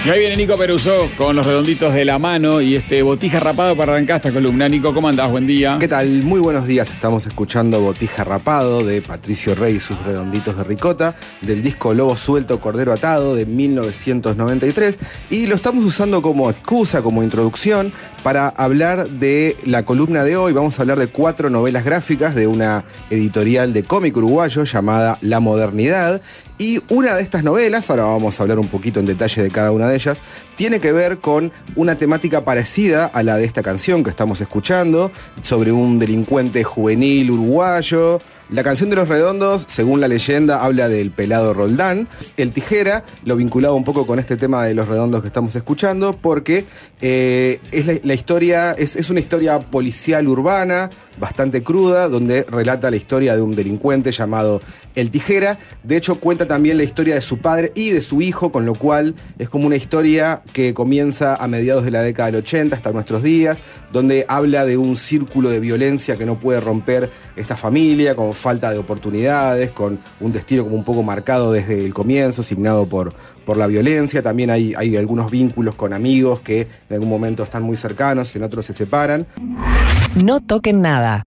Y ahí viene Nico Peruzó con los redonditos de la mano y este Botija Rapado para arrancar esta columna. Nico, ¿cómo andás? Buen día. ¿Qué tal? Muy buenos días. Estamos escuchando Botija Rapado de Patricio Rey y sus redonditos de ricota, del disco Lobo Suelto, Cordero Atado de 1993. Y lo estamos usando como excusa, como introducción, para hablar de la columna de hoy. Vamos a hablar de 4 novelas gráficas de una editorial de cómic uruguayo llamada La Modernidad. Y una de estas novelas, ahora vamos a hablar un poquito en detalle de cada una de ellas, tiene que ver con una temática parecida a la de esta canción que estamos escuchando, sobre un delincuente juvenil uruguayo. La canción de Los Redondos, según la leyenda, habla del pelado Roldán. El Tijera lo vinculaba un poco con este tema de Los Redondos que estamos escuchando, porque es la historia, es una historia policial urbana, bastante cruda, donde relata la historia de un delincuente llamado El Tijera. De hecho, cuenta también la historia de su padre y de su hijo, con lo cual es como una historia que comienza a mediados de la década del 80 hasta nuestros días, donde habla de un círculo de violencia que no puede romper esta familia, con falta de oportunidades, con un destino como un poco marcado desde el comienzo, signado por la violencia. También hay algunos vínculos con amigos que en algún momento están muy cercanos y en otros se separan. No toquen nada.